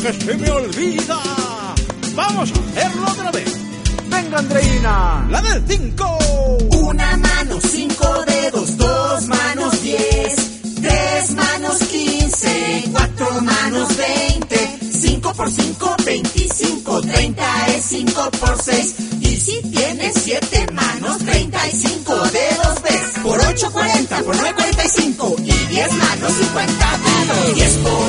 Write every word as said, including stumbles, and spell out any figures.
que se me olvida. Vamos a hacerlo otra vez. Venga, Andreina. La del cinco. Una mano, cinco dedos, dos manos, diez, tres manos, quince, cuatro manos, veinte, cinco por cinco, veinticinco, treinta es cinco por seis. Y si tienes siete manos, treinta y cinco dedos ves. Por ocho, cuarenta, por nueve, cuarenta y cinco. Y diez manos, cincuenta dedos. diez por